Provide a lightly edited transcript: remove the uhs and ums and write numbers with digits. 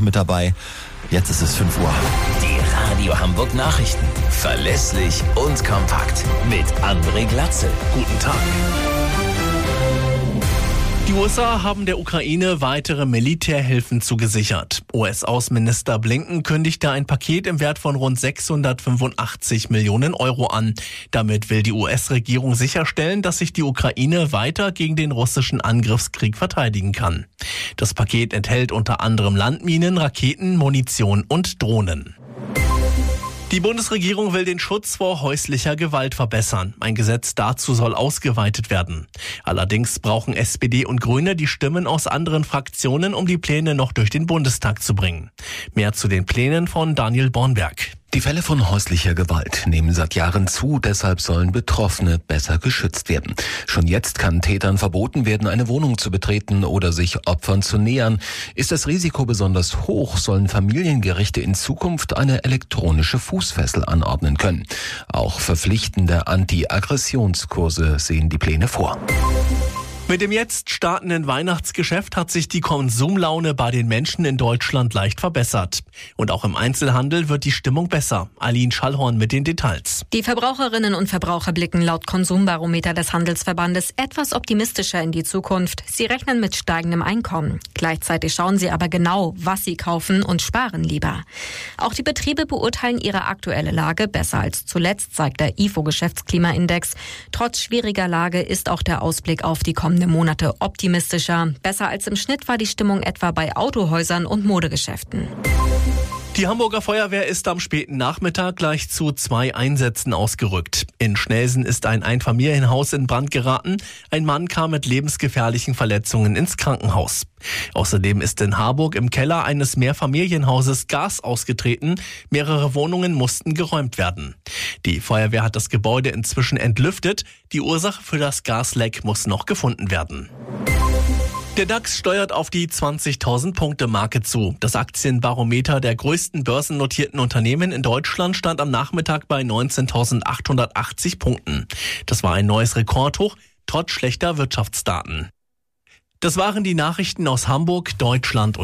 mit dabei. Jetzt ist es 5 Uhr. Die Radio Hamburg Nachrichten. Verlässlich und kompakt. Mit André Glatzel. Guten Tag. Die USA haben der Ukraine weitere Militärhilfen zugesichert. US-Außenminister Blinken kündigte ein Paket im Wert von rund 685 Millionen Euro an. Damit will die US-Regierung sicherstellen, dass sich die Ukraine weiter gegen den russischen Angriffskrieg verteidigen kann. Das Paket enthält unter anderem Landminen, Raketen, Munition und Drohnen. Die Bundesregierung will den Schutz vor häuslicher Gewalt verbessern. Ein Gesetz dazu soll ausgeweitet werden. Allerdings brauchen SPD und Grüne die Stimmen aus anderen Fraktionen, um die Pläne noch durch den Bundestag zu bringen. Mehr zu den Plänen von Daniel Bornberg. Die Fälle von häuslicher Gewalt nehmen seit Jahren zu, deshalb sollen Betroffene besser geschützt werden. Schon jetzt kann Tätern verboten werden, eine Wohnung zu betreten oder sich Opfern zu nähern. Ist das Risiko besonders hoch, sollen Familiengerichte in Zukunft eine elektronische Fußfessel anordnen können. Auch verpflichtende Anti-Aggressionskurse sehen die Pläne vor. Mit dem jetzt startenden Weihnachtsgeschäft hat sich die Konsumlaune bei den Menschen in Deutschland leicht verbessert. Und auch im Einzelhandel wird die Stimmung besser. Aline Schallhorn mit den Details. Die Verbraucherinnen und Verbraucher blicken laut Konsumbarometer des Handelsverbandes etwas optimistischer in die Zukunft. Sie rechnen mit steigendem Einkommen. Gleichzeitig schauen sie aber genau, was sie kaufen und sparen lieber. Auch die Betriebe beurteilen ihre aktuelle Lage besser als zuletzt, zeigt der IFO-Geschäftsklimaindex. Trotz schwieriger Lage ist auch der Ausblick auf die kommenden Monate optimistischer. Besser als im Schnitt war die Stimmung etwa bei Autohäusern und Modegeschäften. Die Hamburger Feuerwehr ist am späten Nachmittag gleich zu 2 Einsätzen ausgerückt. In Schnelsen ist ein Einfamilienhaus in Brand geraten. Ein Mann kam mit lebensgefährlichen Verletzungen ins Krankenhaus. Außerdem ist in Harburg im Keller eines Mehrfamilienhauses Gas ausgetreten. Mehrere Wohnungen mussten geräumt werden. Die Feuerwehr hat das Gebäude inzwischen entlüftet. Die Ursache für das Gasleck muss noch gefunden werden. Der DAX steuert auf die 20.000-Punkte-Marke zu. Das Aktienbarometer der größten börsennotierten Unternehmen in Deutschland stand am Nachmittag bei 19.880 Punkten. Das war ein neues Rekordhoch, trotz schlechter Wirtschaftsdaten. Das waren die Nachrichten aus Hamburg, Deutschland und